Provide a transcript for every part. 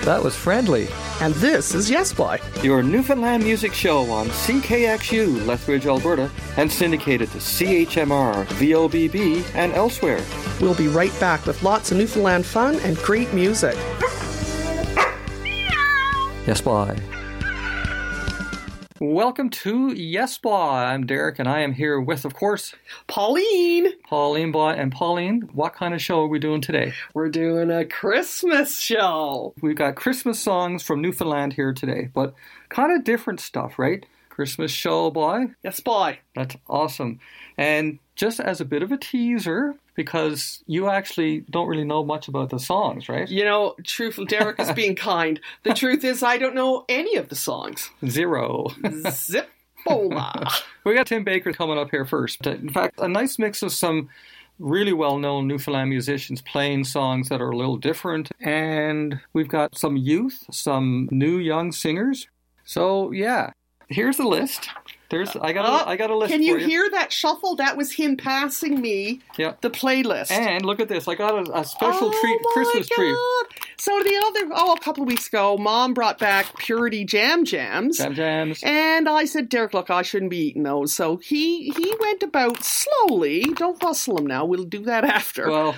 That was Friendly. And this is Yes Boy, your Newfoundland music show on CKXU, Lethbridge, Alberta, and syndicated to CHMR, VOBB, and elsewhere. We'll be right back with lots of Newfoundland fun and great music. Yes Boy. Welcome to Yes Boy. I'm Derek, and I am here with, of course, Pauline. Pauline Boy. And Pauline, what kind of show are we doing today? We're doing a Christmas show. We've got Christmas songs from Newfoundland here today, but kind of different stuff, right? Christmas show, boy. Yes, boy. That's awesome. And just as a bit of a teaser, because you actually don't really know much about the songs, right? You know, truthfully, Derek is being kind. The truth is, I don't know any of the songs. Zero. Zip-bola. We got Tim Baker coming up here first. In fact, a nice mix of some really well-known Newfoundland musicians playing songs that are a little different. And we've got some youth, some new young singers. So, yeah. Here's the list. I got a list. Can for you hear that shuffle? That was him passing me the playlist. And look at this. I got a special treat, Christmas treat. So a couple of weeks ago, Mom brought back Purity Jam Jams. Jam Jams. And I said, Derek, look, I shouldn't be eating those. So he went about slowly. Don't hustle him now. We'll do that after. Well.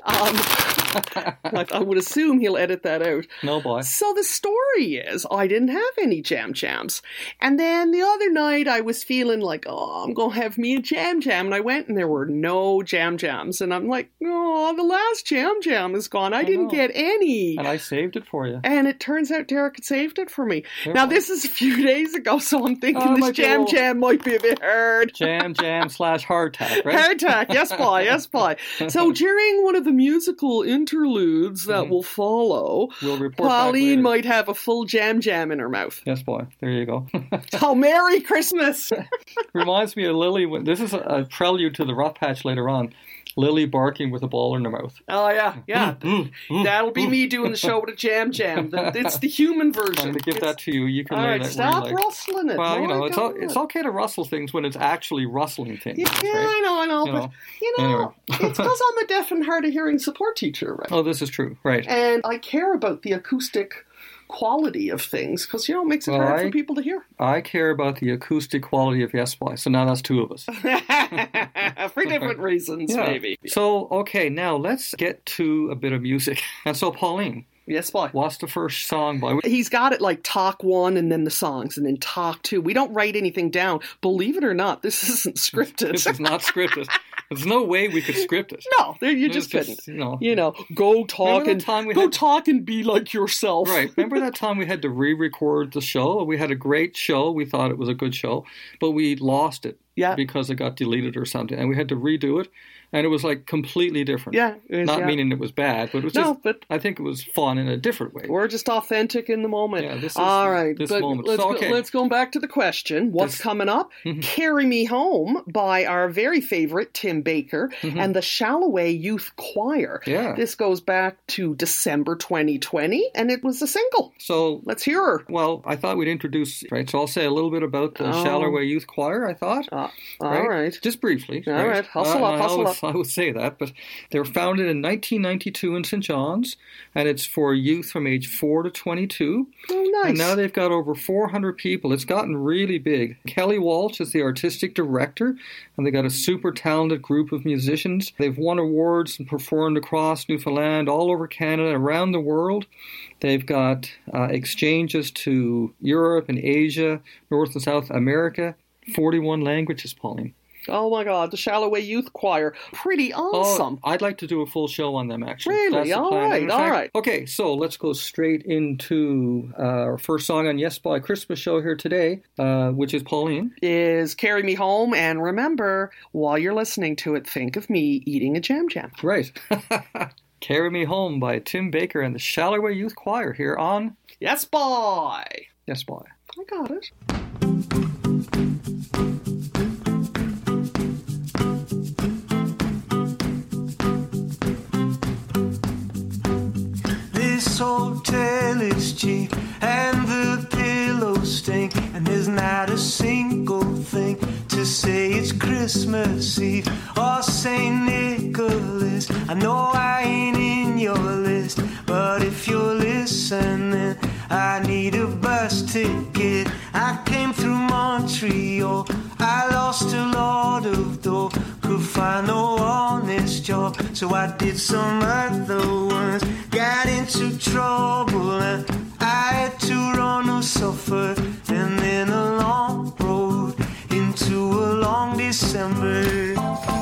I would assume he'll edit that out. No, boy. So the story is, I didn't have any Jam Jams. And then the other night, I was feeling like, I'm going to have me a Jam Jam. And I went and there were no Jam Jams. And I'm like, the last Jam Jam is gone. I didn't get any. And I saved it for you. And it turns out Derek had saved it for me. Now, this is a few days ago, so I'm thinking this Jam Jam might be a bit hard. Jam Jam / hardtack, right? Hardtack, yes, boy, yes, boy. So during one of the musical interludes that will follow, we'll report Pauline might have a full Jam Jam in her mouth. Yes, boy. There you go. Oh, Merry Christmas! Reminds me of Lily. This is a prelude to the Rough Patch later on. Lily barking with a ball in her mouth. Oh, yeah. That'll be me doing the show with a Jam Jam. It's the human version. I'm going to give that to you. You can all lay right, that stop rustling it. Well, it's okay to rustle things when it's actually rustling things. Yeah, right? I know. But, anyway. It's because I'm a deaf and hard of hearing support teacher, right? Oh, this is true, right. And I care about the acoustic quality of things because, it makes it hard for people to hear. I care about the acoustic quality of Yes Boy, so now that's two of us. For different reasons, maybe. So, okay, now let's get to a bit of music. And so, Pauline. Yes, boy. What's the first song, boy? He's got it like talk one and then the songs and then talk two. We don't write anything down. Believe it or not, this isn't scripted. This is not scripted. There's no way we could script it. No, you just couldn't. Go talk and be like yourself. Right. Remember that time we had to re-record the show? We had a great show. We thought it was a good show, but we lost it because it got deleted or something, and we had to redo it. And it was like completely different. Yeah. Not meaning it was bad, but it was I think it was fun in a different way. We're just authentic in the moment. Yeah, this is all right. This moment. Let's go back to the question. What's coming up? Carry Me Home by our very favorite Tim Baker and the Shalloway Youth Choir. Yeah. This goes back to December 2020, and it was a single. So let's hear her. Well, I thought we'd introduce, right? So I'll say a little bit about the Shalloway Youth Choir, I thought. All right. Just briefly. All right. Hustle up. I would say that, but they were founded in 1992 in St. John's, and it's for youth from age 4 to 22. Oh, nice. And now they've got over 400 people. It's gotten really big. Kelly Walsh is the artistic director, and they got a super talented group of musicians. They've won awards and performed across Newfoundland, all over Canada, around the world. They've got exchanges to Europe and Asia, North and South America, 41 languages, Pauline. Oh my God, the Shalloway Youth Choir. Pretty awesome. I'd like to do a full show on them, actually. Really? All right. Okay, so let's go straight into our first song on Yes Boy Christmas show here today, which is Pauline. Is Carry Me Home. And remember, while you're listening to it, think of me eating a Jam Jam. Right. Carry Me Home by Tim Baker and the Shalloway Youth Choir here on Yes Boy. Yes Boy. I got it. This hotel is cheap and the pillows stink, and there's not a single thing to say it's Christmas Eve or St. Nicholas. I know I ain't in your list, but if you're listening, I need a bus ticket. I came through Montreal. I lost a lot of dough, could find no honest job, so I did some other ones. Got into trouble and I had to run or suffer, and then a long road into a long December.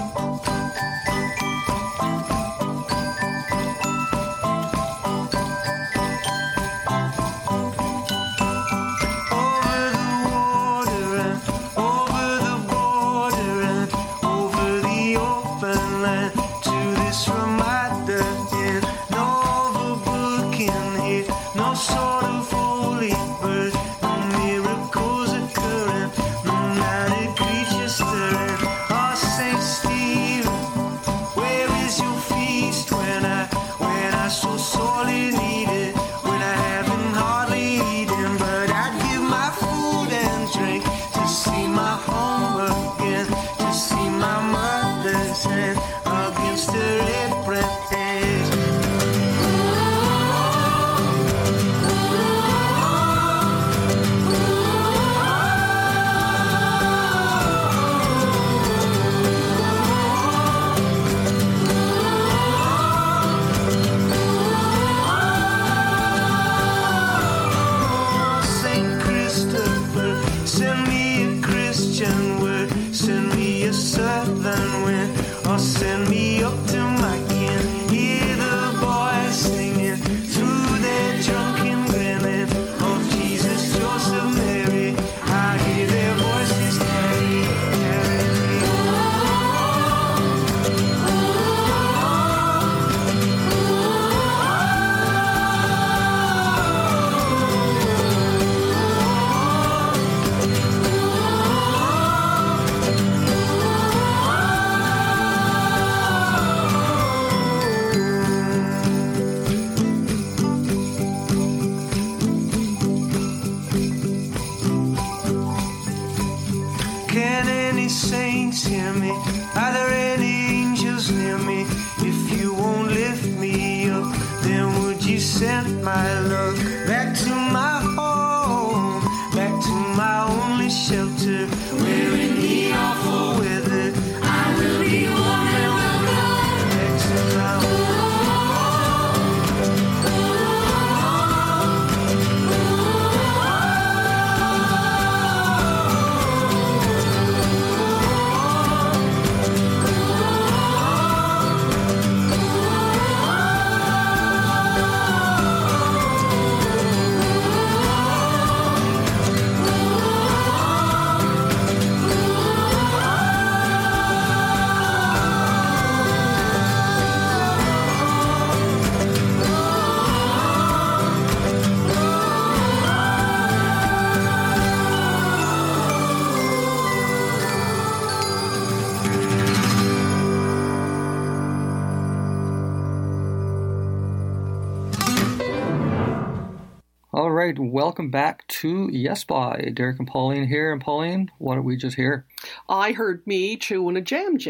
All right, welcome back to Yes By. Derek and Pauline here. And Pauline, what did we just hear? I heard me chewing a jam.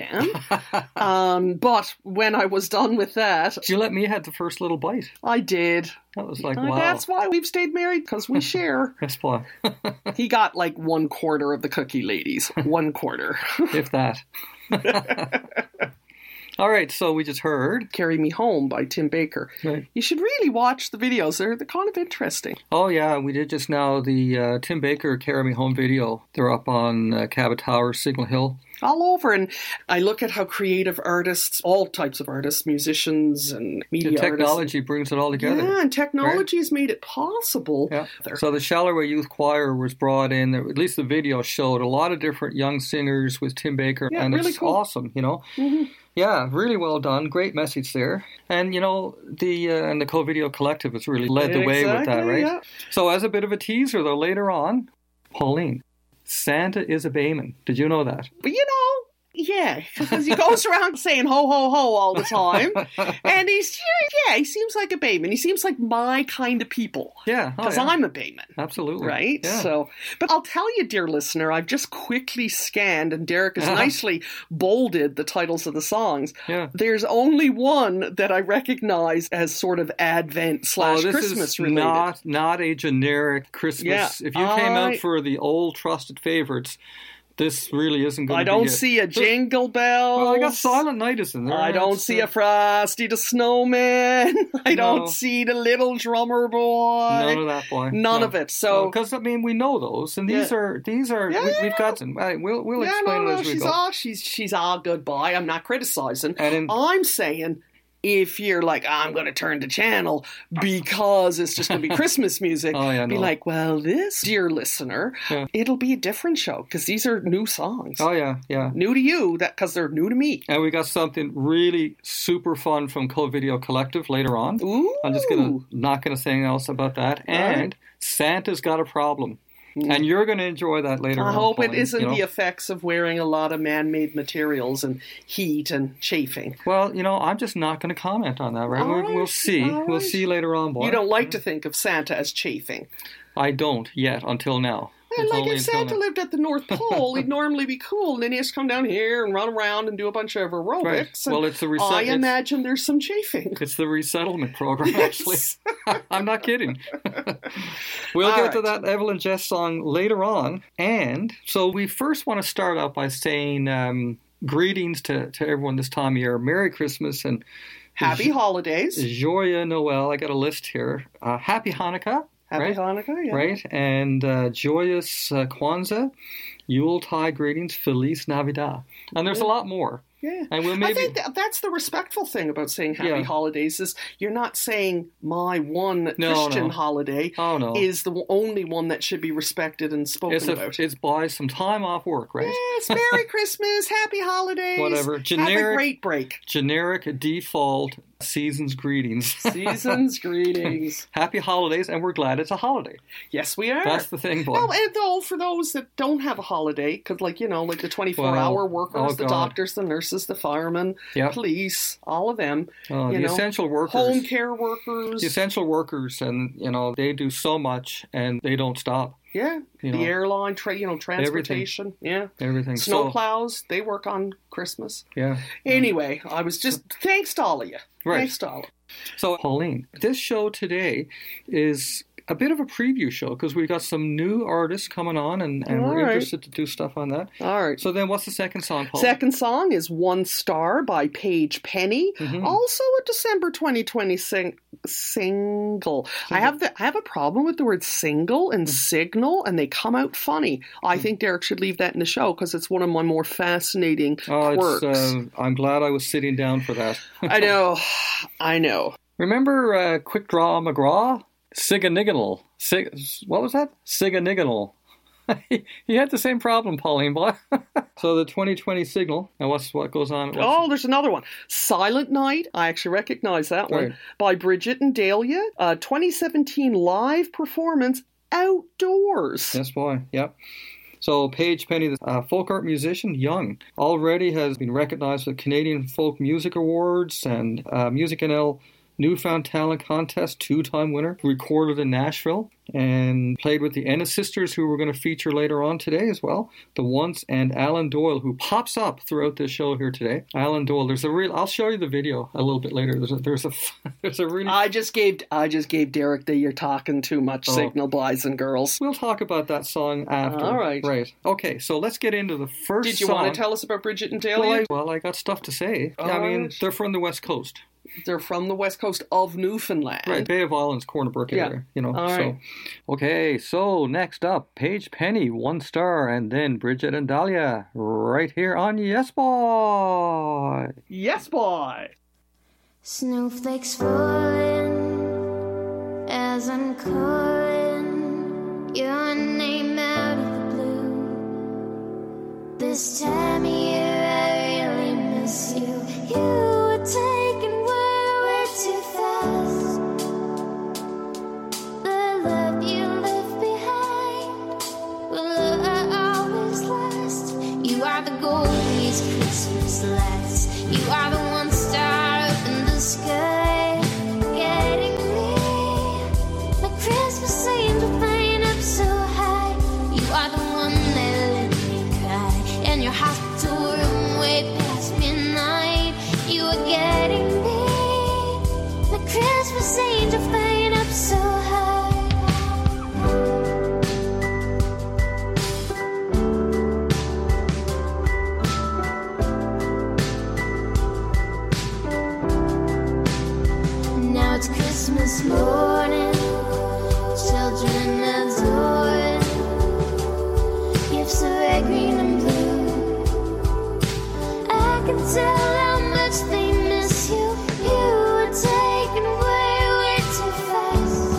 But when I was done with that... Did you let me have the first little bite? I did. That was like, wow. That's why we've stayed married, because we share. Yes, By. He got like 1/4 of the cookie, ladies. 1/4. If that. All right, so we just heard Carry Me Home by Tim Baker. Right. You should really watch the videos. They're kind of interesting. Oh, yeah, we did just now the Tim Baker Carry Me Home video. They're up on Cabot Tower, Signal Hill. All over. And I look at how creative artists, all types of artists, musicians and media the technology artists, brings it all together. Yeah, and technology has made it possible. Yeah. So the Shallow Youth Choir was brought in, at least the video showed a lot of different young singers with Tim Baker. Yeah, and really it's cool. Awesome, you know. Mm-hmm. Yeah, really well done. Great message there. And, you know, the Co-Video Collective has really led the way with that, right? Yeah. So as a bit of a teaser, though, later on, Pauline, Santa is a Bayman. Did you know that? But, you know, Yeah, because he goes around saying ho, ho, ho all the time. And he seems like a Bayman. He seems like my kind of people. Yeah. Because I'm a Bayman. Absolutely. Right? Yeah. So, but I'll tell you, dear listener, I've just quickly scanned, and Derek has nicely bolded the titles of the songs. Yeah. There's only one that I recognize as sort of Advent/Christmas this is related. not a generic Christmas. Yeah, If you came out for the old trusted favorites, this really isn't going to be I don't see a Jingle Bells. Well, I got Silent Night is in there. I don't see a Frosty the Snowman. I don't see the Little Drummer Boy. None of that, boy. None of it. So, because I mean, we know those, and these are we've got them. We'll explain it as we go. She's all good, boy. I'm not criticizing. And I'm saying, if you're like, I'm going to turn the channel because it's just going to be Christmas music, be like, well, this, dear listener, it'll be a different show because these are new songs. Oh, yeah. New to you, because they're new to me. And we got something really super fun from Code Video Collective later on. Ooh. I'm just not going to say anything else about that. And Santa's got a problem. And you're going to enjoy that later on. I hope it isn't the effects of wearing a lot of man-made materials and heat and chafing. Well, I'm just not going to comment on that, right? We'll see. We'll see later on, boy. You don't like to think of Santa as chafing. I don't yet, until now. And like if Santa lived at the North Pole, he'd normally be cool, and then he has to come down here and run around and do a bunch of aerobics. Right. Well, it's I imagine there's some chafing. It's the resettlement program, actually. I'm not kidding. We'll get to that Evelyn Jess song later on. And so we first want to start out by saying greetings to everyone this time of year. Merry Christmas and Happy Holidays. Joyeux Noel. I got a list here. Happy Hanukkah. Happy Hanukkah, yeah. Right, and joyous Kwanzaa, Yuletide greetings, Feliz Navidad. And there's a lot more. Yeah. And I think that's the respectful thing about saying Happy Holidays is you're not saying my one Christian holiday is the only one that should be respected and spoken about. It's buy some time off work, right? Yes, Merry Christmas, Happy Holidays. Whatever. Generic, have a great break. Generic default season's greetings. Season's greetings. Happy holidays, and we're glad it's a holiday. Yes, we are. That's the thing, boy. Well, and though, for those that don't have a holiday, because like the 24-hour workers, the doctors, the nurses, the firemen, police, all of them. The essential workers. Home care workers. The essential workers, and, they do so much, and they don't stop. Yeah, the airline, transportation, everything. Snowplows, they work on Christmas. Yeah. Anyway, I was just thanks to all of you. Right. Thanks to all of you. So, Pauline, this show today is a bit of a preview show because we've got some new artists coming on and we're interested to do stuff on that. All right. So then what's the second song, Paul? Second song is One Star by Paige Penny. Mm-hmm. Also a December 2020 single. I have a problem with the word single and signal, and they come out funny. I think Derek should leave that in the show because it's one of my more fascinating quirks. I'm glad I was sitting down for that. I know. Remember Quick Draw McGraw? Siganiganal. What was that? Siganiganal. He had the same problem, Pauline, boy. So the 2020 signal. Now what goes on? There's another one. Silent Night. I actually recognize that one. By Bridget and Dahlia. 2017 live performance outdoors. Yes, boy. Yep. So Paige Penny, the folk art musician, young, already has been recognized with Canadian Folk Music Awards and Music NL Newfound Talent Contest, 2-time winner, recorded in Nashville, and played with the Ennis Sisters, who we're going to feature later on today as well. The Once, and Alan Doyle, who pops up throughout this show here today. Alan Doyle, I'll show you the video a little bit later. There's a really... I just gave Derek the "you're talking too much" signal, boys and girls. We'll talk about that song after. All right. Right. Okay, so let's get into the first song. Did you want to tell us about Bridget and Dahlia? Well, I got stuff to say. They're from the West Coast. They're from the west coast of Newfoundland. Right, Bay of Islands, Corner Brook area, All right. Okay, so next up, Paige Penny, One Star, and then Bridget and Dahlia, right here on Yes Boy. Yes Boy. Snowflakes falling as I'm calling your name out of the blue. This time of year I really miss you. You were taken way too fast. The love you left behind will always last. You are the goldiest Christmas morning, children adored, gifts of red, green, and blue. I can tell how much they miss you. You were taken way too fast.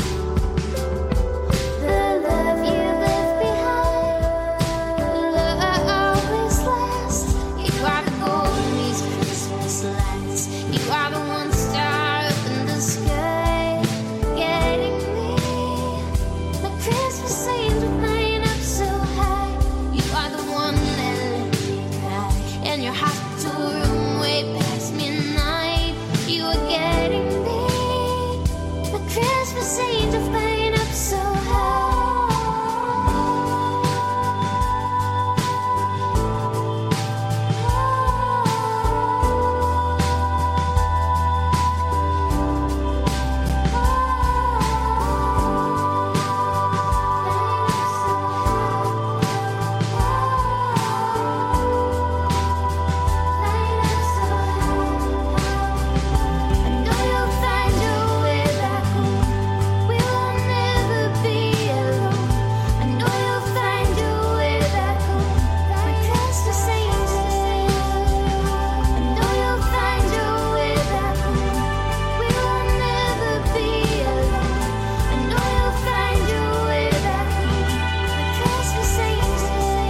The love you left behind will always last. You are the gold in these Christmas lights. You are the one star up in the sky, getting me. The Christmas angel flying up so high. You are the one that let me cry. And your hospital room way past midnight. You are getting me. The Christmas angel flying up so high. I know you'll find your way back home. We will never be alone. I know you'll find your way back home. My Christmas angel. I know you'll find your way back home. We will never be alone. I know you'll find your way back home. My Christmas angel.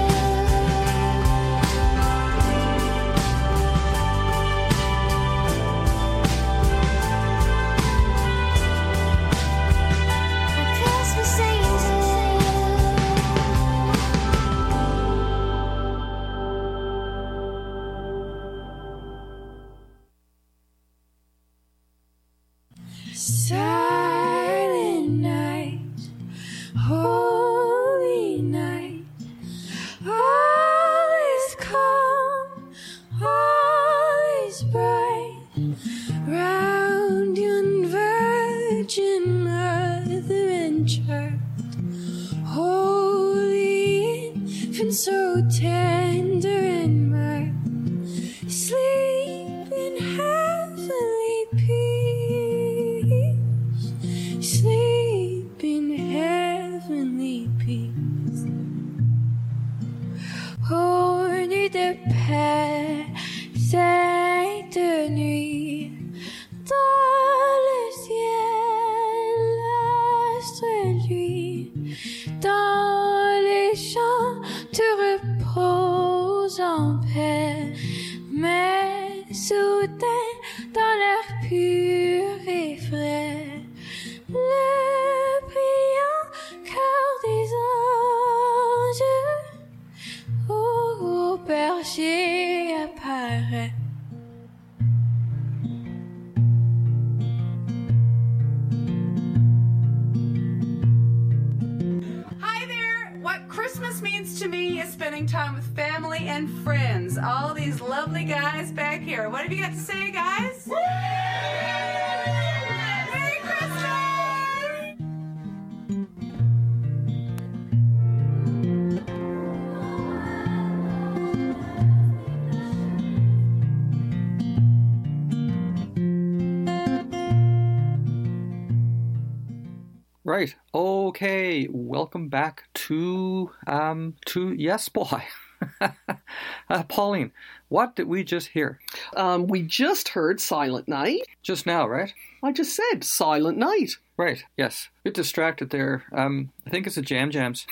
My Christmas angel. Silent night, holy night, all is calm, all is bright, round yon virgin mother and child, holy infant so tender and mild, sleep in heavenly peace, sleep in heavenly peace. Ô nuit de paix, sainte nuit, dans le ciel l'astre luit, dans les champs tu reposes en paix, mais soudain dans l'air pur et frais, le brillant cœur des anges au berger apparaît. Hi there! What Christmas means to me is spending time with family and friends. All these lovely guys back here. What have you got to say, guys? Merry Christmas! Right. Okay. Welcome back to Yes Boy. Pauline, what did we just hear? We just heard Silent Night. Just now, right? I just said Silent Night. Right. Yes. Bit distracted there. I think it's the Jam Jams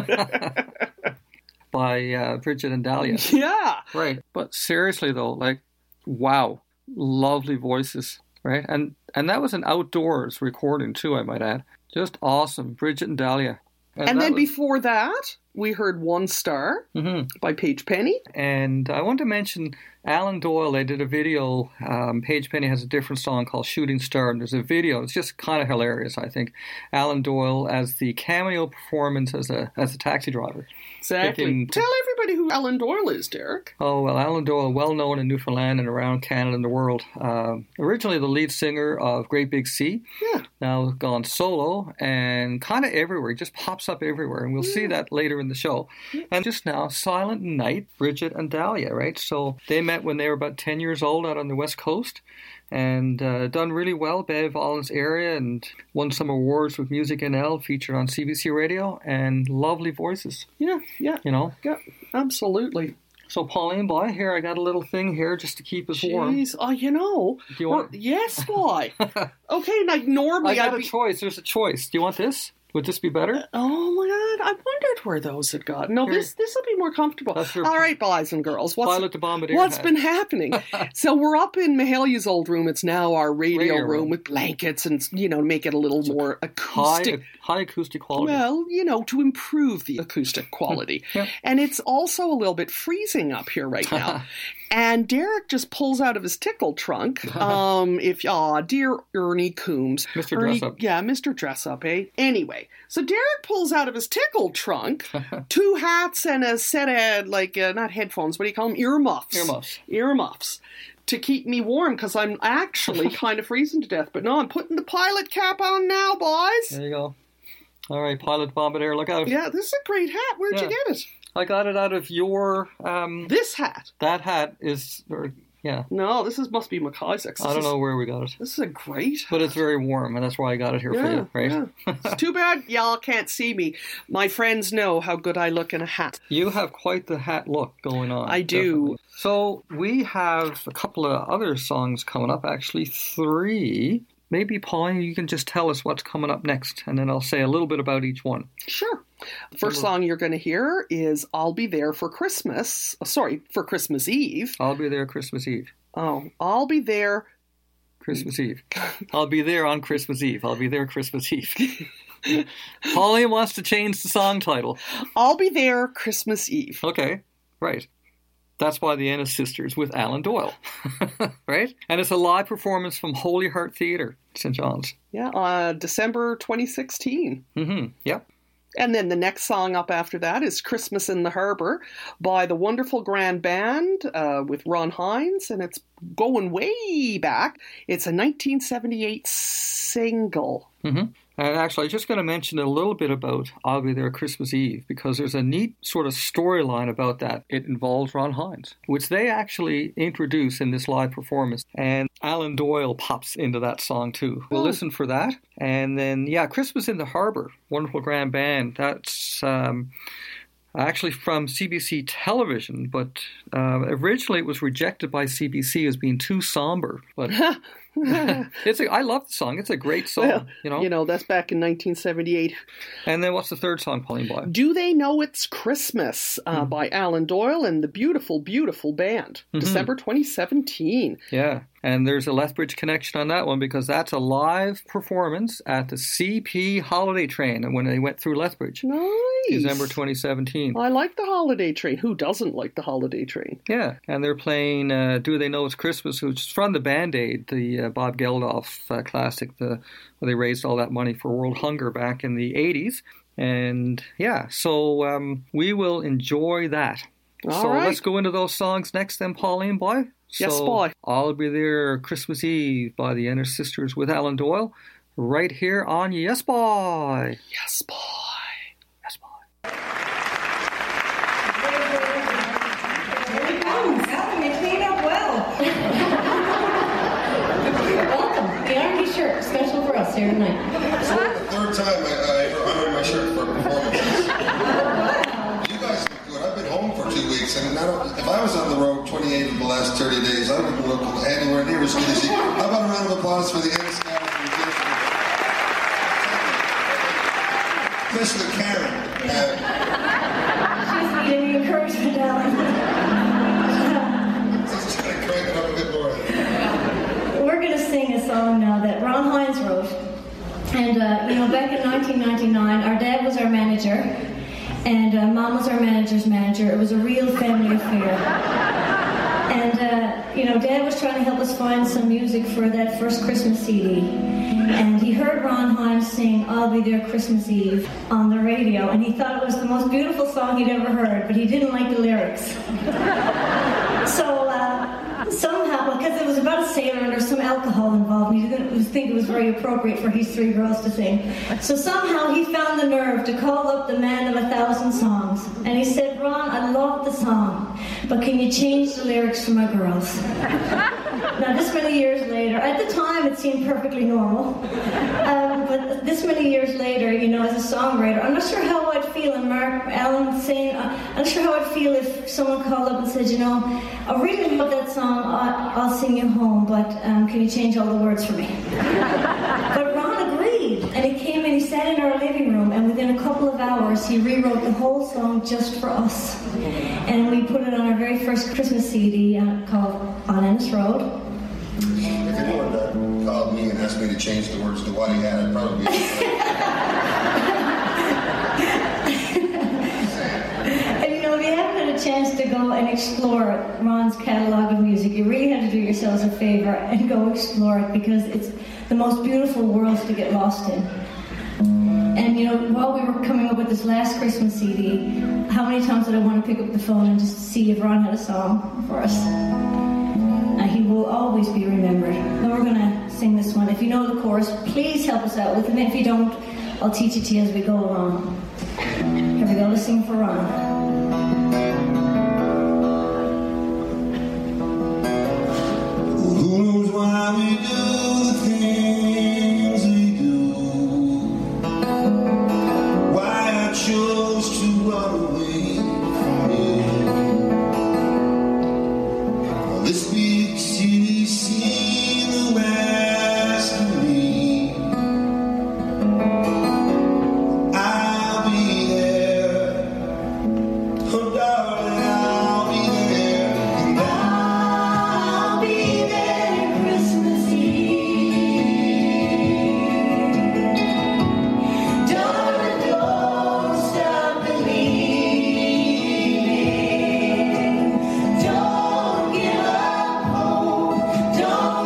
by Bridget and Dahlia. Yeah. Right. But seriously though, like, wow, lovely voices, right? And that was an outdoors recording too, I might add. Just awesome, Bridget and Dahlia. And then before that, we heard One Star by Paige Penny. And I want to mention Alan Doyle. They did a video. Paige Penny has a different song called Shooting Star, and there's a video. It's just kind of hilarious, I think. Alan Doyle as the cameo performance as a taxi driver. Exactly. Tell everybody who Alan Doyle is, Derek. Oh, well, Alan Doyle, well known in Newfoundland and around Canada and the world. Originally the lead singer of Great Big Sea. Yeah. now gone solo and kind of everywhere. He just pops up everywhere, and we'll see that later in the show. And just now, Silent Night, Bridget and Dahlia, right? So they met when they were about 10 years old out on the West Coast, and done really well, Bev Allen's area, and won some awards with Music NL, featured on CBC Radio, and lovely voices. Yeah. You know? Yeah, absolutely. So, Pauline, boy, here, I got a little thing here just to keep us warm. Jeez, you know. Do you want... Yes, why? Okay, like normally I got a choice. There's a choice. Do you want this? Would this be better? Oh my God! I wondered where those had gone. No, Here. this will be more comfortable. That's your All right, boys and girls. Pilot to Bombardier What's hat. been happening? So we're up in Mahalia's old room. It's now our radio room with blankets and, you know, make it a little more acoustic. High acoustic quality. Well, you know, to improve the acoustic quality. Yeah. And it's also a little bit freezing up here right now. And Derek just pulls out of his tickle trunk. Dear Ernie Coombs. Mr. Ernie, Dressup. Yeah, Mr. Dressup, eh? Anyway, so Derek pulls out of his tickle trunk 2 hats and a set of, not headphones, what do you call them? Earmuffs. Earmuffs. To keep me warm, because I'm actually kind of freezing to death. But no, I'm putting the pilot cap on now, boys. There you go. All right, Pilot Bombardier, look out. Yeah, this is a great hat. Where'd you get it? I got it out of your... This hat? That hat is... Yeah. No, must be McIsaac's. I don't know where we got it. This is a great hat. But it's very warm, and that's why I got it here for you, right? Yeah. It's too bad y'all can't see me. My friends know how good I look in a hat. You have quite the hat look going on. I do. Definitely. So we have a couple of other songs coming up, actually 3. Maybe, Pauline, you can just tell us what's coming up next, and then I'll say a little bit about each one. Sure. The first song you're going to hear is I'll Be There for Christmas. For Christmas Eve. I'll be there Christmas Eve. Oh, I'll be there. Christmas Eve. I'll be there on Christmas Eve. I'll be there Christmas Eve. Pauline wants to change the song title. I'll be there Christmas Eve. Okay, right. That's by the Ennis Sisters with Alan Doyle, right? And it's a live performance from Holy Heart Theatre, St. John's. Yeah, December 2016. Mm-hmm, yep. And then the next song up after that is Christmas in the Harbour by the Wonderful Grand Band with Ron Hines, and it's going way back. It's a 1978 single. Mm-hmm. And actually, I'm just going to mention a little bit about I'll Be There Christmas Eve, because there's a neat sort of storyline about that. It involves Ron Hines, which they actually introduce in this live performance. And Alan Doyle pops into that song too. We'll listen for that. And then, Christmas in the Harbour, Wonderful Grand Band. That's actually from CBC Television, but originally it was rejected by CBC as being too somber. But I love the song. It's a great song. Well, that's back in 1978. And then what's the third song, Pauline Boy? Do They Know It's Christmas by Alan Doyle and the Beautiful, Beautiful Band. December 2017. Yeah. And there's a Lethbridge connection on that one, because that's a live performance at the CP Holiday Train, and when they went through Lethbridge. Nice. December 2017. I like the Holiday Train. Who doesn't like the Holiday Train? Yeah. And they're playing Do They Know It's Christmas, which is from the Band-Aid, the Bob Geldof classic, where they raised all that money for world hunger back in the 80s. And so we will enjoy that. All right. Let's go into those songs next then, Pauline Boy. Yes, boy. I'll Be There Christmas Eve by the Ennis Sisters with Alan Doyle, right here on Yes Boy. Yes, boy. Yes, boy. Here we come. Adam, you cleaned up well. Welcome. The R&B shirt, special for us here tonight. It's the third time I honored my shirt for performances. You guys look good. I've been home for 2 weeks, and if I was on the road 28 of the last 30 days, I wouldn't look anywhere near as good as you. How about a round of applause for the Ennis guys? Especially Karen. She's needing encouragement, Alan. Just going to crank it up a bit more. We're going to sing a song now that Ron Hines wrote. And, back in 1999, our dad was our manager, and Mom was our manager's manager. It was a real family affair. And, Dad was trying to help us find some music for that first Christmas CD. And he heard Ron Hines sing I'll Be There Christmas Eve on the radio, and he thought it was the most beautiful song he'd ever heard, but he didn't like the lyrics. So somehow, because it was about a sailor and there's some alcohol involved, and he didn't think it was very appropriate for his three girls to sing. So somehow he found the nerve to call up the man of 1,000 songs. And he said, Ron, I love the song, but can you change the lyrics for my girls? Now, this many years later, at the time it seemed perfectly normal, but this many years later, you know, as a songwriter, I'm not sure how I'd feel, and Mark Allen saying, I'm not sure how I'd feel if someone called up and said, you know, I really love that song, I'll sing you home, but can you change all the words for me? But Ron agreed, and he came and he sat in our living room, and within a couple of hours, he rewrote the whole song just for us. And we put it on our very first Christmas CD called On Ennis Road. If anyone called me and asked me to change the words to what he had, I'd probably be... And you know, if you haven't had a chance to go and explore Ron's catalog of music, you really have to do yourselves a favor and go explore it, because it's the most beautiful world to get lost in. And you know, while we were coming up with this last Christmas CD, how many times did I want to pick up the phone and just see if Ron had a song for us? He will always be remembered. And we're going to sing this one. If you know the chorus, please help us out with it. And if you don't, I'll teach it to you as we go along. Here we go. Let's sing for Ron. Who knows why we do the things we do? Why I chose to run away from you. This big city seen the last of me. I'll be there. Oh, darling, I'll be there. And I'll be there Christmas Eve. Darling, don't stop believing. Don't give up hope. Don't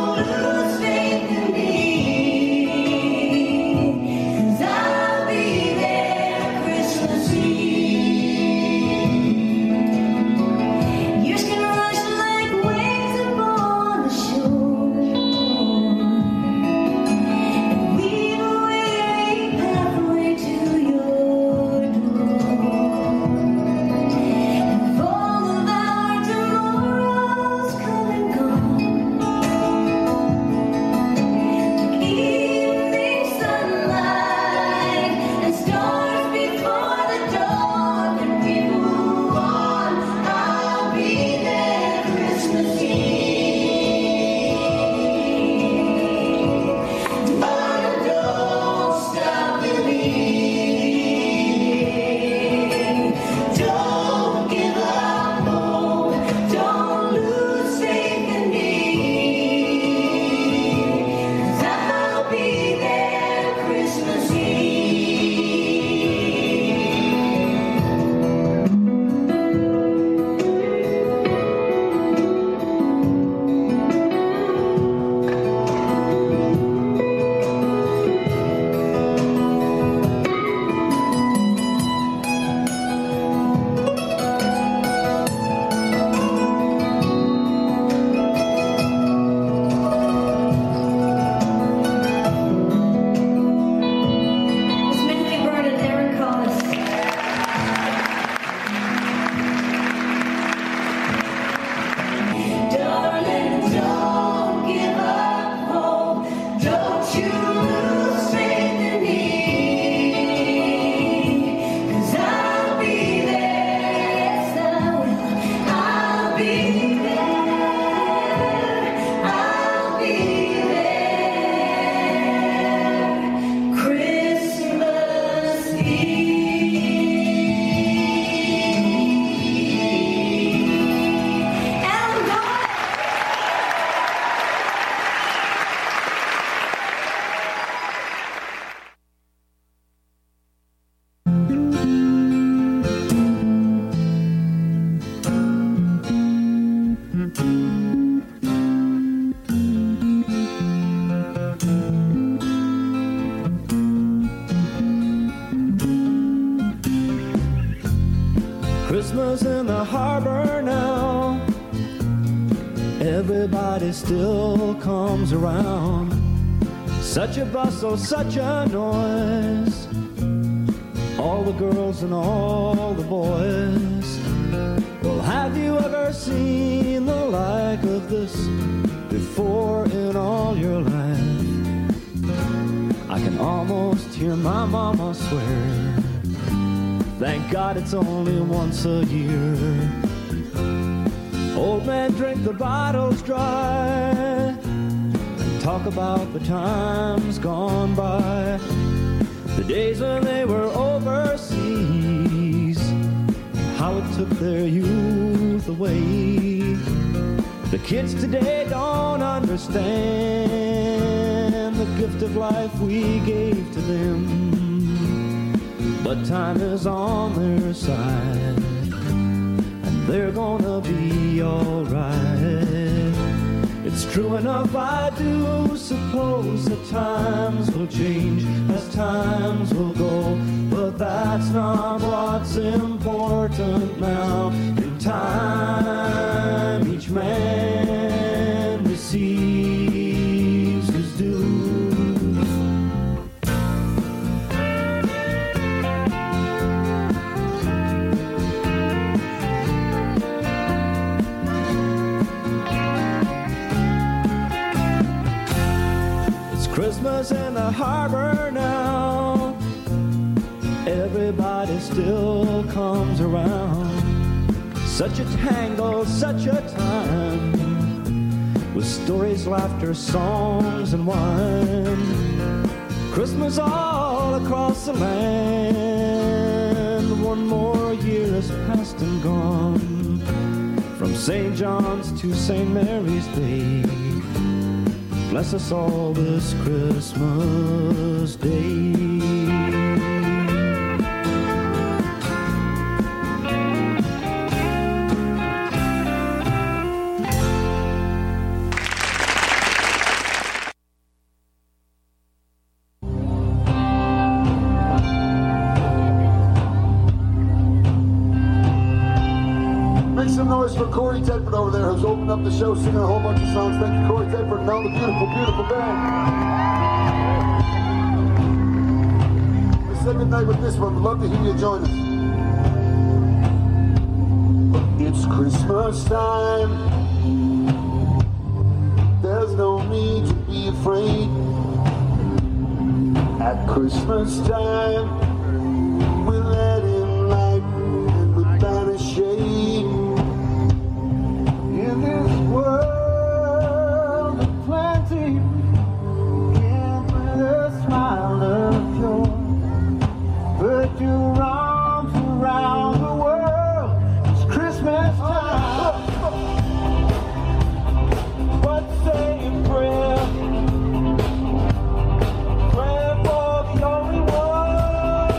everybody still comes around. Such a bustle, such a noise. All the girls and all the boys. Well, have you ever seen the like of this before in all your life? I can almost hear my mama swear, thank God it's only once a year. Old men drink the bottles dry and talk about the times gone by, the days when they were overseas, how it took their youth away. The kids today don't understand the gift of life we gave to them, but time is on their side, and they're gonna be alright. It's true enough, I do suppose that times will change as times will go, but that's not what's important now. In time, each man receives his due. Christmas in the harbor now, everybody still comes around. Such a tangle, such a time, with stories, laughter, songs, and wine. Christmas all across the land, one more year is past and gone, from St. John's to St. Mary's Day. Bless us all this Christmas Day. Make some noise for Corey Tedford over there, who's opened up the show singing a whole bunch of songs. Thank you, Corey Tedford, and all the beautiful, beautiful band. We say goodnight with this one. We'd love to hear you join us. It's Christmas time. There's no need to be afraid. At Christmas time, we let in light and we banish shade. In this world of plenty, can't with a smile of joy, put your arms around the world. It's Christmas time. But say a prayer, prayer for the only one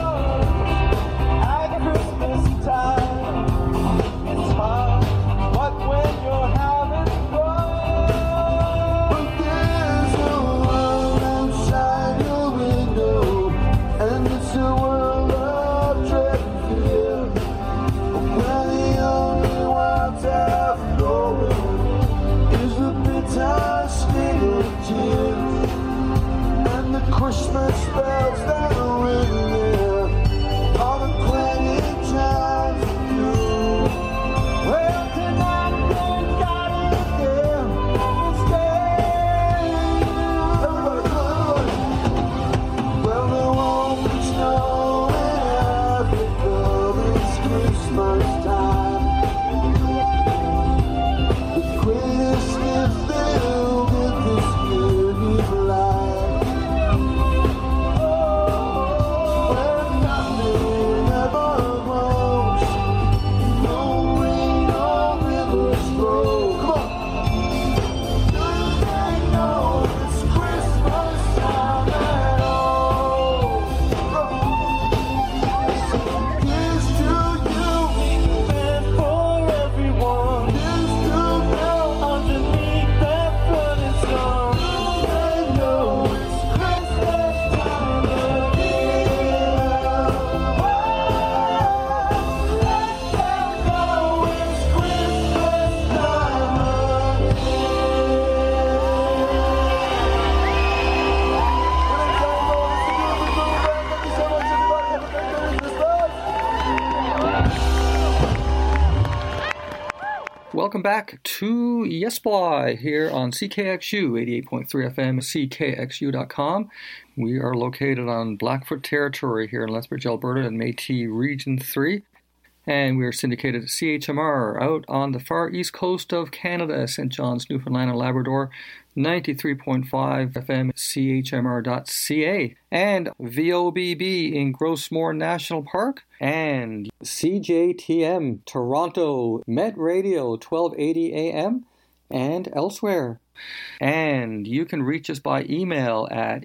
back to Yes Boy here on CKXU 88.3 FM, ckxu.com. We are located on Blackfoot territory here in Lethbridge, Alberta, in Métis Region 3. And we are syndicated at CHMR out on the far east coast of Canada, St. John's, Newfoundland and Labrador, 93.5 FM, chmr.ca, and VOBB in Grossmore National Park, and CJTM Toronto, Met Radio 1280 AM, and elsewhere. And you can reach us by email at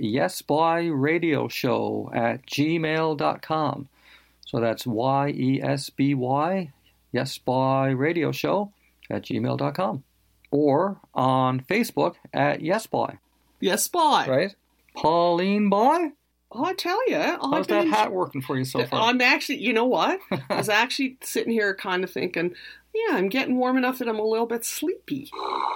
yesbyradioshow@gmail.com. So that's YESBY, yesbyradioshow@gmail.com. Or on Facebook at Yesby. Yes, boy. Right? Pauline Boy? I tell you, How's that hat working for you so far? I'm actually, you know what? I was actually sitting here kind of thinking, yeah, I'm getting warm enough that I'm a little bit sleepy.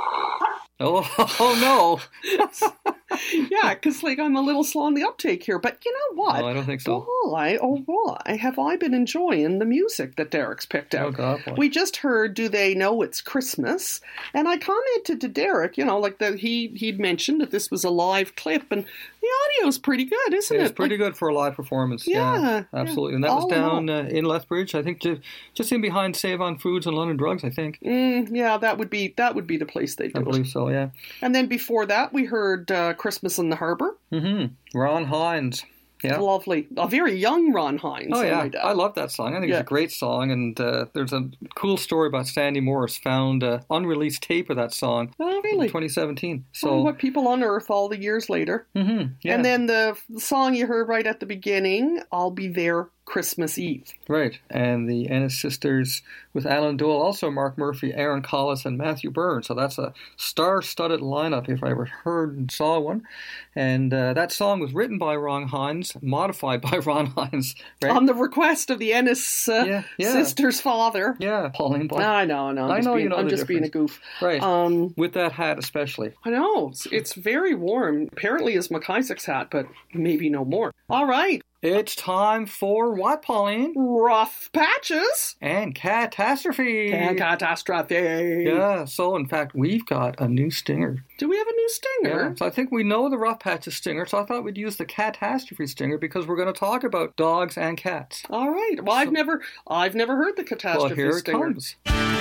Oh no. Yeah, because like I'm a little slow on the uptake here. But you know what? No, I don't think so. Boy, have I been enjoying the music that Derek's picked out. Oh, God, boy. We just heard Do They Know It's Christmas? And I commented to Derek, you know, like that he'd mentioned that this was a live clip, and the audio's pretty good, isn't it? It's pretty good for a live performance. Yeah, absolutely. And that was down in Lethbridge, I think, just in behind Save on Foods and London Drugs, I think. Yeah, that would be the place they do it. I believe so, yeah. And then before that, we heard Christmas in the Harbour. Mm-hmm. Ron Hines. Yeah. Lovely. A very young Ron Hines. Oh, yeah. I love that song. I think it's a great song. And there's a cool story about Sandy Morris found an unreleased tape of that song in 2017. So what people unearth all the years later. Mm-hmm. Yeah. And then the song you heard right at the beginning, I'll Be There Christmas Eve. Right. And the Ennis Sisters with Alan Dole, also Mark Murphy, Aaron Collis, and Matthew Byrne. So that's a star-studded lineup if I ever heard and saw one. And that song was written by Ron Hines, modified by Ron Hines. Right? On the request of the Ennis sisters' father. Yeah, Pauline Boy. I know. I'm just being a goof. Right. With that hat especially. I know. It's very warm. Apparently it's McIsaac's hat, but maybe no more. All right. It's time for what, Pauline? Rough Patches. And Catastrophe. Catastrophe. Yeah, so in fact, we've got a new stinger. Do we have a new stinger? Yeah, so I think we know the Rough Patches stinger, so I thought we'd use the Catastrophe stinger because we're going to talk about dogs and cats. All right. Well, I've never heard the Catastrophe stinger. Well, here it stinger. comes.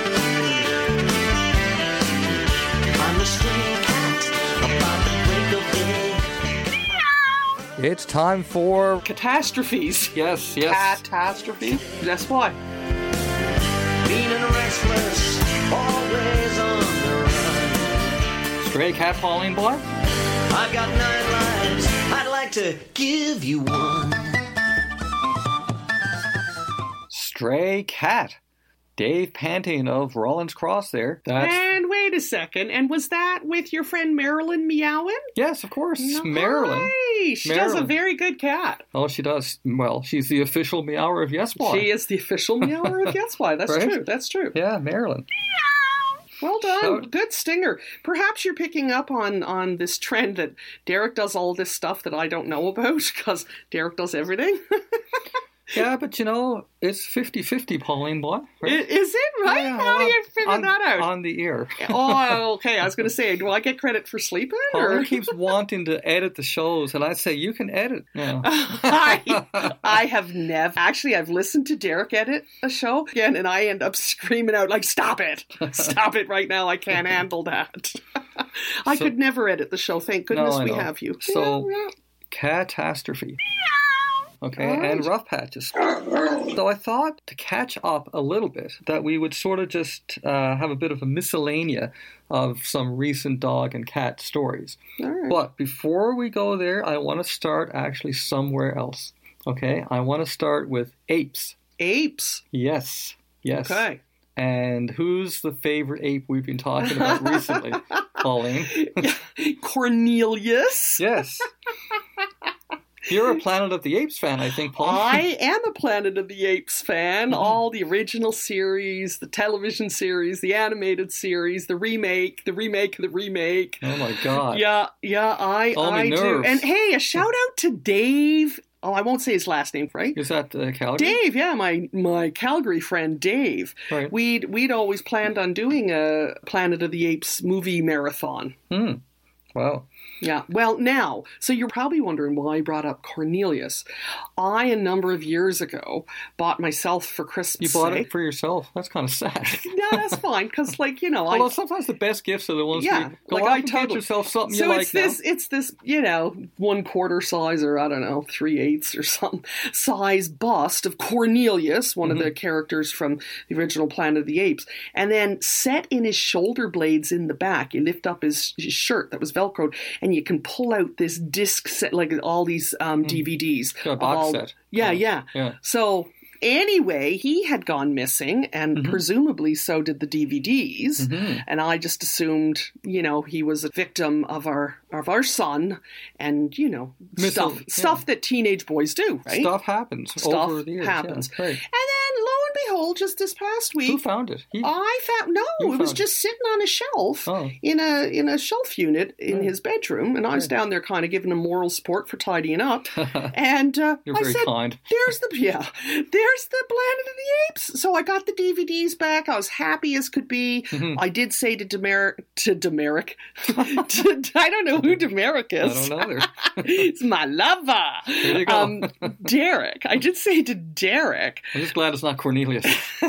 I'm a stray cat about the break of day. It's time for catastrophes. Yes. Catastrophe. That's why. Mean and restless, always on the run. Stray cat, Pauline Boy. I've got 9 lives. I'd like to give you one. Stray cat. Dave Panting of Rollins Cross there. And wait a second. And was that with your friend Marilyn Meowin? Yes, of course. Nice. Marilyn. She does a very good cat. Oh, she does. Well, she's the official meower of Yes Boy. She is the official meower of Yes Boy. That's right? True. That's true. Yeah, Marilyn. Well done. Good stinger. Perhaps you're picking up on this trend that Derek does all this stuff that I don't know about because Derek does everything. Yeah, but you know, it's 50-50, Pauline Boy. Right? Is it right? Yeah, How do you figure that out? On the ear. Oh, okay. I was going to say, do I get credit for sleeping? Pauline keeps wanting to edit the shows, and I say, you can edit. Yeah. I have never. Actually, I've listened to Derek edit a show again, and I end up screaming out, like, stop it. Stop it right now. I can't handle that. I could never edit the show. Thank goodness we have you. So, Catastrophe. Okay, and Rough Patches. So I thought to catch up a little bit that we would sort of just have a bit of a miscellanea of some recent dog and cat stories. All right. But before we go there, I want to start actually somewhere else. Okay, I want to start with apes. Apes? Yes. Okay. And who's the favorite ape we've been talking about recently, Pauline? Cornelius. Yes. You're a Planet of the Apes fan, I think, Paul. I am a Planet of the Apes fan. All the original series, the television series, the animated series, the remake. Oh, my God. Yeah, I do. And hey, a shout out to Dave I won't say his last name, right? Is that Calgary? Dave, yeah, my Calgary friend Dave. Right. We'd always planned on doing a Planet of the Apes movie marathon. Wow. Yeah. Well, now, so you're probably wondering why I brought up Cornelius. I, a number of years ago, bought myself for Christmas. You bought it for yourself? That's kind of sad. No, that's fine, because, like, you know, although sometimes the best gifts are the ones yeah, you go like out I and totally get yourself something so you like it's this, you know, 1/4 size, or I don't know, 3/8 or something size bust of Cornelius, one of the characters from the original Planet of the Apes, and then set in his shoulder blades in the back. You lift up his shirt that was Velcroed, and you can pull out this disc set, like all these DVDs. A box set. Yeah. So anyway, he had gone missing, and presumably so did the DVDs. And I just assumed, you know, he was a victim of our son, and you know, stuff that teenage boys do, right? Stuff happens. Over the years. Happens. Yeah, right. And then lo and behold, just this past week, who found it? I found it was just sitting on a shelf in a shelf unit in his bedroom, and I was down there kind of giving him moral support for tidying up. And You're very kind. There's the Planet of the Apes. So I got the DVDs back. I was happy as could be. I did say to Demeric, I don't know who Demeric is. I don't know. It's my lover. There you go. Derek. I did say to Derek. I'm just glad it's not Cornelius.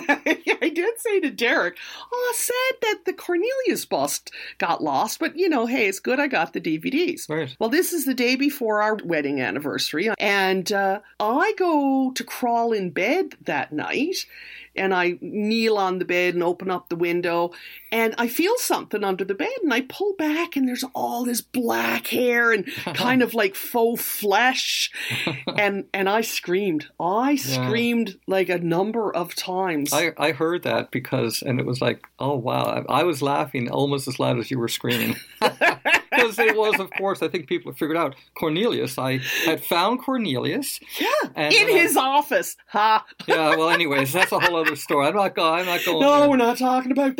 I did say to Derek, sad that the Cornelius bust got lost, but you know, hey, it's good I got the DVDs. Right. Well, this is the day before our wedding anniversary, and I go to crawl in bed that night, and I kneel on the bed and open up the window, and I feel something under the bed, and I pull back, and there's all this black hair and kind of like faux flesh, and I screamed. I screamed like a number of times. I heard that and it was like, oh wow, I was laughing almost as loud as you were screaming. Because it was, of course, I think people have figured out, Cornelius. I had found Cornelius. Yeah, in his office. Ha! Yeah, well, anyways, that's a whole other story. I'm not going No, there. We're not talking about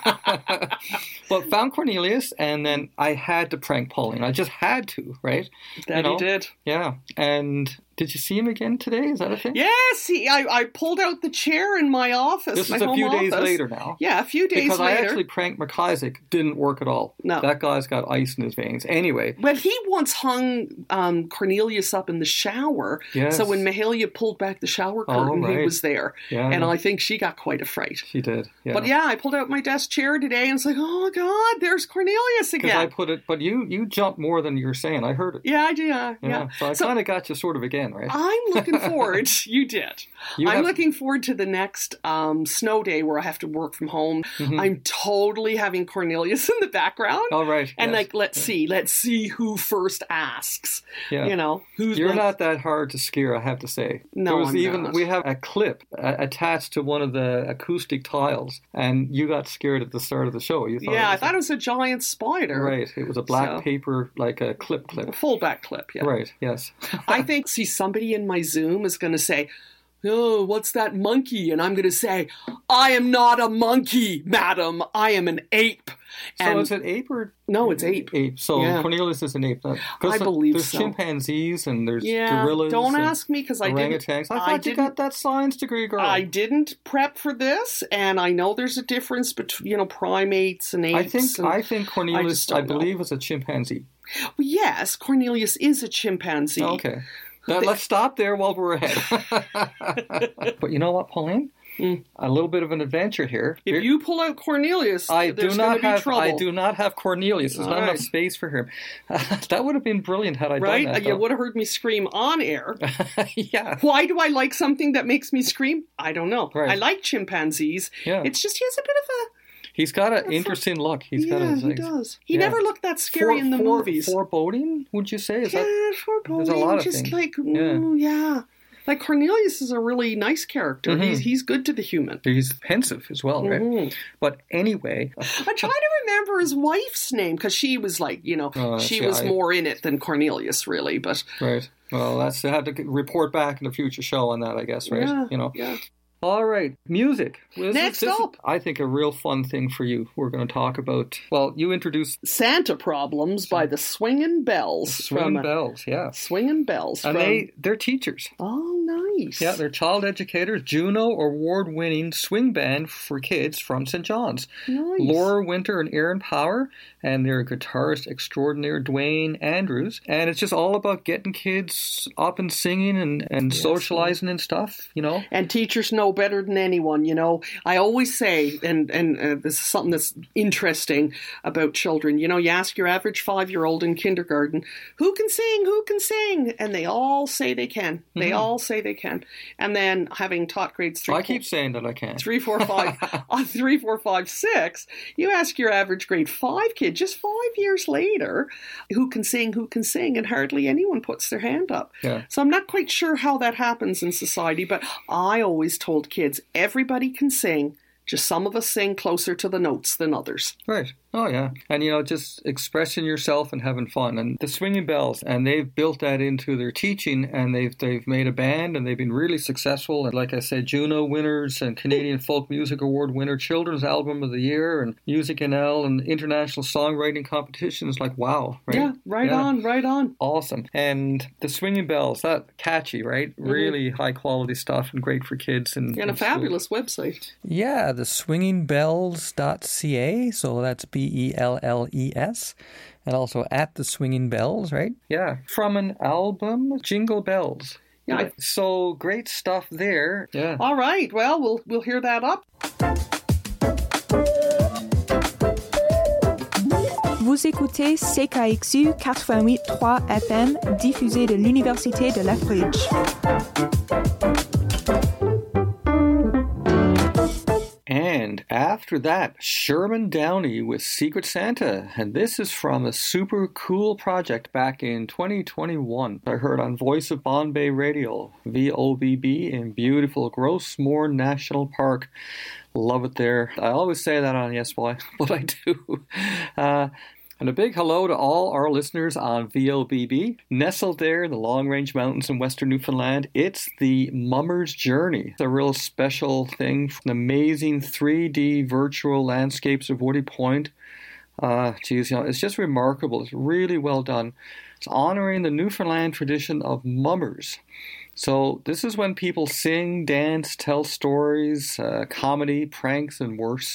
that. But found Cornelius, and then I had to prank Pauline. I just had to, right? That you did. Yeah, and did you see him again today? Is that a thing? Yes, I pulled out the chair in my office. This is a few days later now. Yeah, a few days because later. Because I actually pranked McIsaac. Didn't work at all. No. That guy's got ice in his veins. Anyway. Well, he once hung Cornelius up in the shower. Yes. So when Mahalia pulled back the shower curtain, he was there. Yeah. And I think she got quite a fright. She did, yeah. But yeah, I pulled out my desk chair today and it's like, oh God, there's Cornelius again. Because I put it, but you jumped more than you're saying. I heard it. Yeah, I do. Yeah. So I kind of got you sort of again, right? I'm looking forward. You did. I'm looking forward to the next snow day where I have to work from home. I'm totally having Cornelius in the background. All right. And let's see who first asks. Yeah. You know, You're not that hard to scare, I have to say. No, I'm not. We have a clip attached to one of the acoustic tiles, and you got scared at the start of the show. I thought it was a giant spider. Right. It was a black paper, like a clip. A full-back clip, yeah. Right, yes. I think, somebody in my Zoom is going to say, oh, what's that monkey? And I'm going to say, I am not a monkey, madam. I am an ape. So is it ape or? No, it's ape. Ape. So Cornelius is an ape. I believe there's so. There's chimpanzees and there's gorillas. Don't ask me because I didn't. Orangutans. I thought you got that science degree, girl. I didn't prep for this, and I know there's a difference between primates and apes. I think Cornelius, I believe, is a chimpanzee. Well, yes, Cornelius is a chimpanzee. Okay. Let's stop there while we're ahead. But you know what, Pauline? A little bit of an adventure here. If you pull out Cornelius, there's going to be trouble. I do not have Cornelius. There's not enough space for him. That would have been brilliant had I done that. You would have heard me scream on air. Yeah. Why do I like something that makes me scream? I don't know. Right. I like chimpanzees. Yeah. It's just he has a bit of a... He's got an interesting look. He does. He never looked that scary in the movies. Foreboding, would you say? Foreboding. There's a lot of just things. Like, yeah. Like Cornelius is a really nice character. He's good to the human. He's pensive as well, right? But anyway. I'm trying to remember his wife's name because she was like, she was more in it than Cornelius, really. But right. Well, I have to report back in a future show on that, I guess, right? Yeah. All right, music. Next up. I think a real fun thing for you. We're going to talk about, well, you introduced Santa Problems by the Swingin' Bells. Swingin' Bells, yeah. Swingin' Bells. And they're teachers. Oh, nice. Yeah, they're child educators. Juno award-winning swing band for kids from St. John's. Nice. Laura Winter and Aaron Power, and their guitarist extraordinaire, Dwayne Andrews. And it's just all about getting kids up and singing and socializing and stuff, you know. And teachers know better than anyone, you know. I always say, and this is something that's interesting about children, you know, you ask your average 5-year-old in kindergarten, who can sing? Who can sing? And they all say they can. They all say they can. And then having taught grades 3, I keep saying that I can. 3, 4, 5, 3, 4, 5, 6, you ask your average grade 5 kid just 5 years later, who can sing, and hardly anyone puts their hand up. Yeah. So I'm not quite sure how that happens in society, but I always told kids, everybody can sing, just some of us sing closer to the notes than others. Right. Oh, yeah. And, you know, just expressing yourself and having fun. And the Swingin' Bells, and they've built that into their teaching, and they've made a band, and they've been really successful. And like I said, Juno winners and Canadian Folk Music Award winner, Children's Album of the Year, and Music NL, and international songwriting competitions. Like, wow. Right? Yeah, right on. Awesome. And the Swingin' Bells, that catchy, right? Mm-hmm. Really high-quality stuff and great for kids. And a fabulous website. Yeah, the swingingbells.ca, so that's BELLES, and also at the Swingin' Bells, right? Yeah, from an album, Jingle Bells. Yeah. So great stuff there. Yeah. All right, well, we'll hear that up. Vous écoutez CKXU 88.3 FM, diffusé de l'Université de Lethbridge. And after that, Sherman Downey with Secret Santa. And this is from a super cool project back in 2021. I heard on Voice of Bombay Radio, VOBB, in beautiful Grossmore National Park. Love it there. I always say that on Yes Boy, but I do. And a big hello to all our listeners on VOBB. Nestled there in the Long Range Mountains in western Newfoundland, it's the Mummer's Journey. It's a real special thing. Amazing 3D virtual landscapes of Woody Point. It's just remarkable. It's really well done. It's honoring the Newfoundland tradition of mummers. So this is when people sing, dance, tell stories, comedy, pranks, and worse.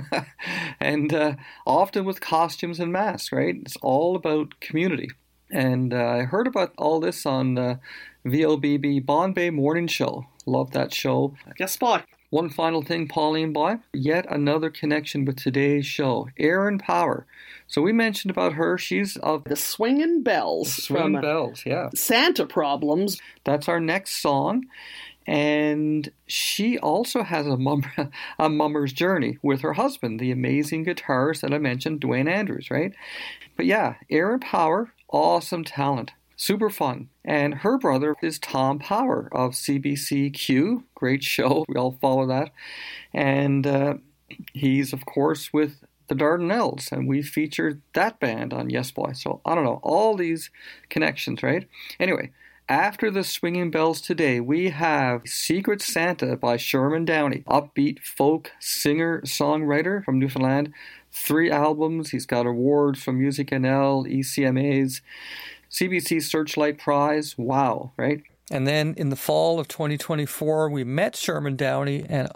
And often with costumes and masks, right? It's all about community. And I heard about all this on VOBB Bombay Morning Show. Love that show. Yes, boy. One final thing, Pauline Boy. Yet another connection with today's show. Aaron Power. So we mentioned about her. She's of the Swingin' Bells. Swingin' Bells, yeah. Santa Problems. That's our next song. And she also has a mummer's journey with her husband, the amazing guitarist that I mentioned, Dwayne Andrews, right? But yeah, Aaron Power, awesome talent. Super fun. And her brother is Tom Power of CBCQ. Great show. We all follow that. And he's, of course, with the Dardanelles. And we featured that band on Yes Boy. So, I don't know. All these connections, right? Anyway, after the Swingin' Bells today, we have Secret Santa by Sherman Downey. Upbeat folk singer-songwriter from Newfoundland. 3 albums. He's got awards from Music NL, ECMAs, CBC Searchlight Prize. Wow, right? And then in the fall of 2024, we met Sherman Downey, and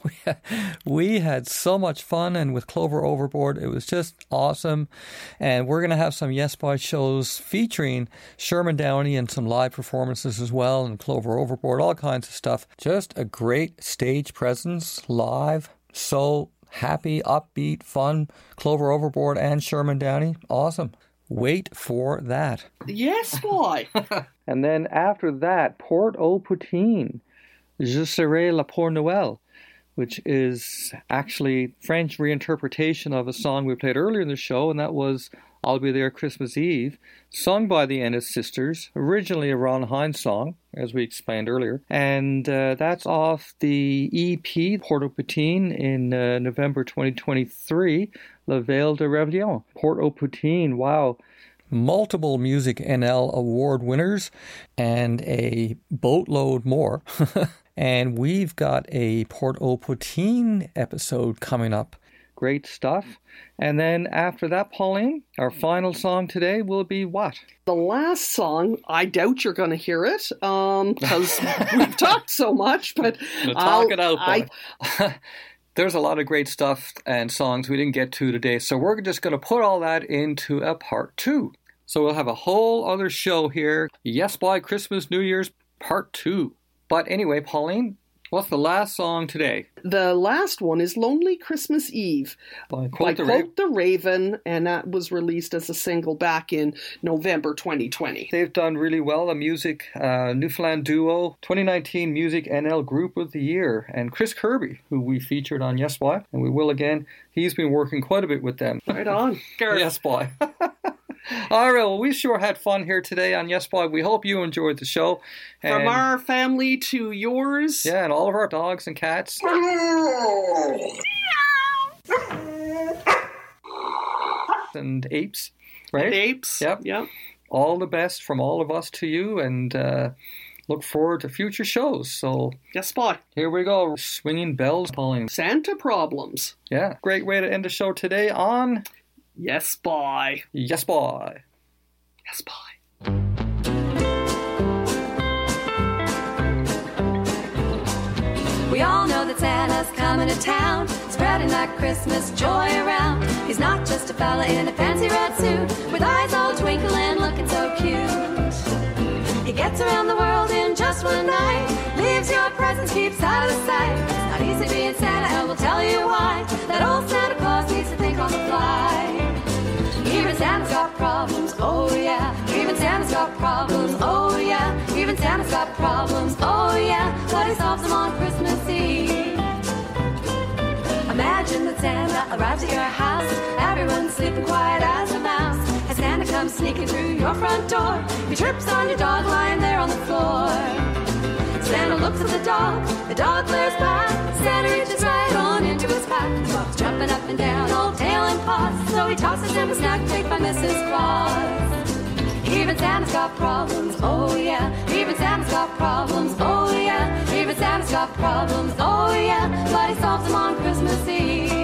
we had so much fun. And with Clover Overboard, it was just awesome. And we're going to have some Yes Boy shows featuring Sherman Downey and some live performances as well, and Clover Overboard, all kinds of stuff. Just a great stage presence live. So happy, upbeat, fun. Clover Overboard and Sherman Downey. Awesome. Wait for that. Yes, boy. And then after that, Port-au-Poutine, Je serai là pour Noël, which is actually French reinterpretation of a song we played earlier in the show, and that was I'll Be There Christmas Eve, sung by the Ennis Sisters, originally a Ron Hines song, as we explained earlier. And that's off the EP, Port-au-Poutine, in November 2023, La Veille de Réveillon. Port-au-Poutine, wow. multiple Music NL award winners and a boatload more. And we've got a Port-au-Poutine episode coming up. Great stuff. And then after that, Pauline, our final song today will be what? The last song, I doubt you're going to hear it, because we've talked so much, but talk it out, boy. There's a lot of great stuff and songs we didn't get to today, so we're just going to put all that into a part 2. So we'll have a whole other show here. Yes, Boy, Christmas, New Year's, part 2. But anyway, Pauline, what's the last song today? The last one is Lonely Christmas Eve by Quote the Raven, and that was released as a single back in November 2020. They've done really well. A music Newfoundland duo, 2019 Music NL Group of the Year. And Chris Kirby, who we featured on Yes Boy, and we will again, he's been working quite a bit with them. Right on, Gareth. Yes Boy. All right, well, we sure had fun here today on Yes Boy. We hope you enjoyed the show. From our family to yours. Yeah, and all of our dogs and cats. And apes, right? And apes. Yep. All the best from all of us to you, and look forward to future shows. So, Yes Boy. Here we go. Swinging bells, Pauline. Santa Problems. Yeah, great way to end the show today on... Yes Boy. Yes Boy. Yes Boy. We all know that Santa's coming to town, spreading that Christmas joy around. He's not just a fella in a fancy red suit, with eyes all twinkling, looking so cute. He gets around the world in just one night, leaves your presents, keeps out of the sight. It's not easy being Santa, and we'll tell you why. That old Santa Claus needs to think on the fly. Even Santa's got problems, oh yeah. Even Santa's got problems, oh yeah. Even Santa's got problems, oh yeah. But he solves them on Christmas Eve. Imagine that Santa arrives at your house, everyone's sleeping quiet as a mouse. As Santa comes sneaking through your front door, he trips on your dog lying there on the floor. Santa looks at the dog glares back. Santa reaches right on into his pack. The dog's jumping up and down, all tail and paws. So he tosses him a snack baked by Mrs. Claus. Even Santa's got problems, oh yeah. Even Santa's got problems, oh yeah. Even Santa's got problems, oh yeah. But he solves them on Christmas Eve.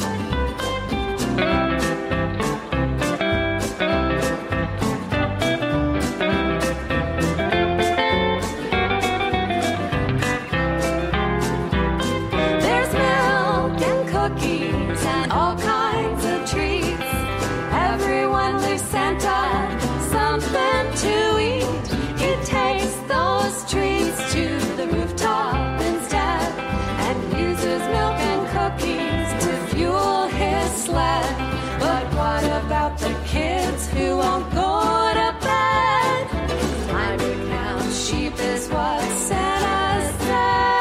And all kinds of treats. Everyone leaves Santa something to eat. He takes those treats to the rooftop instead, and uses milk and cookies to fuel his sled. But what about the kids who won't go to bed? Time to count sheep is what Santa said.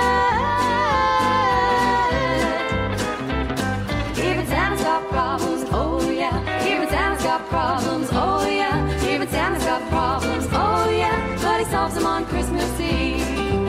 Problems, oh yeah. Even Santa's got problems, oh yeah. But he solves them on Christmas Eve.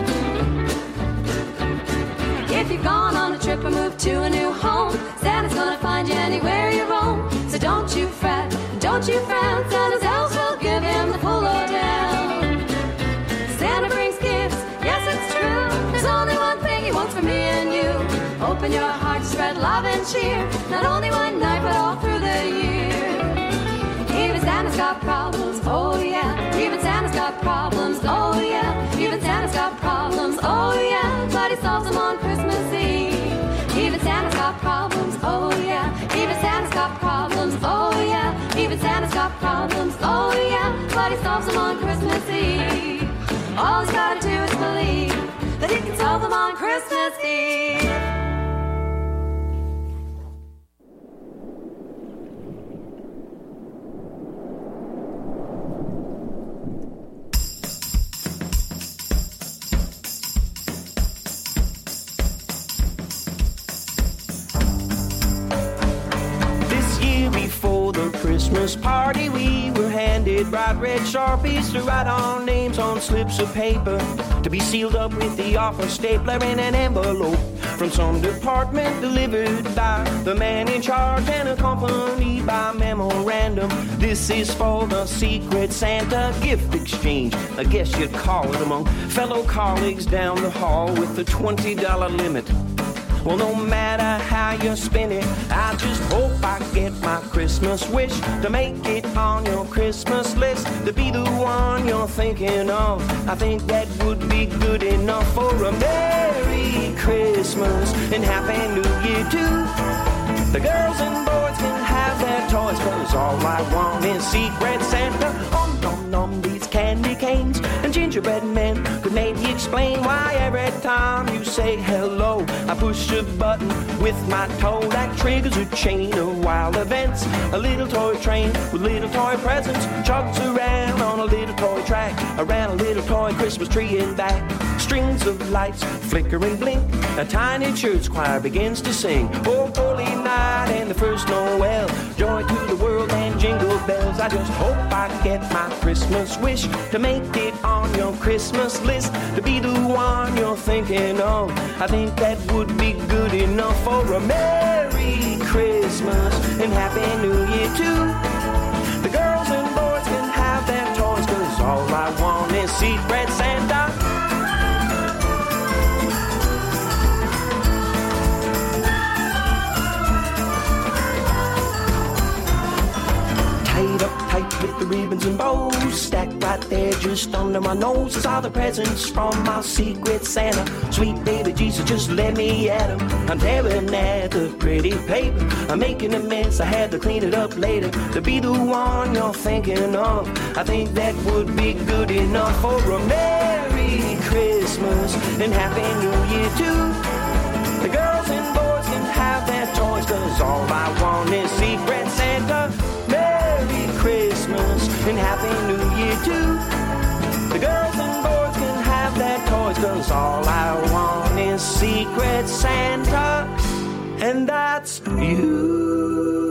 If you've gone on a trip or moved to a new home, Santa's gonna find you anywhere you roam. So don't you fret, don't you frown. Santa's elves will give him the full lowdown. Santa brings gifts, yes it's true. There's only one thing he wants from me and you. Open your heart, spread love and cheer. Not only one night, but all through the year. Even Santa's got problems, oh yeah. Even Santa's got problems, oh yeah. Even Santa's got problems, oh yeah. But he solves them on Christmas Eve. Even Santa's got problems, oh yeah. Even Santa's got problems, oh yeah. Even Santa's got problems, oh yeah. But he solves them on Christmas Eve. All he's gotta do is believe that he can solve them on Christmas Eve. Christmas party, we were handed bright red Sharpies to write our names on slips of paper, to be sealed up with the offer stapler in an envelope from some department, delivered by the man in charge and accompanied by memorandum. This is for the Secret Santa gift exchange, I guess you'd call it, among fellow colleagues down the hall with the $20 limit. Well, no matter how you spin it, I just hope I get my Christmas wish to make it on your Christmas list, to be the one you're thinking of. I think that would be good enough for a Merry Christmas and Happy New Year too. The girls and boys can have their toys, 'cause all I want is Secret Santa. Nom nom, these candy canes and gingerbread men could maybe explain why every time you say hello, I push a button with my toe that triggers a chain of wild events. A little toy train with little toy presents chugs around on a little toy track, around a little toy Christmas tree and back. Strings of lights flicker and blink, a tiny church choir begins to sing. Oh, holy night and the first Noel, joy to the world and jingle bells. I just hope I get my Christmas wish to make it on your Christmas list, to be the one you're thinking of. I think that would be good enough for a Merry Christmas and Happy New Year too. The girls and boys can have their toys, 'cause all I want is Secret Santa. Tight with the ribbons and bows, stacked right there just under my nose. Is all the presents from my Secret Santa. Sweet baby Jesus, just let me at 'em. I'm tearing at the pretty paper, I'm making a mess, I had to clean it up later, to be the one you're thinking of. I think that would be good enough for a Merry Christmas and Happy New Year too. The girls and boys can have their toys, 'cause all I want is Secret Santa. Merry Christmas and Happy New Year too. The girls and boys can have their toys, 'cause all I want is Secret Santa, and that's you.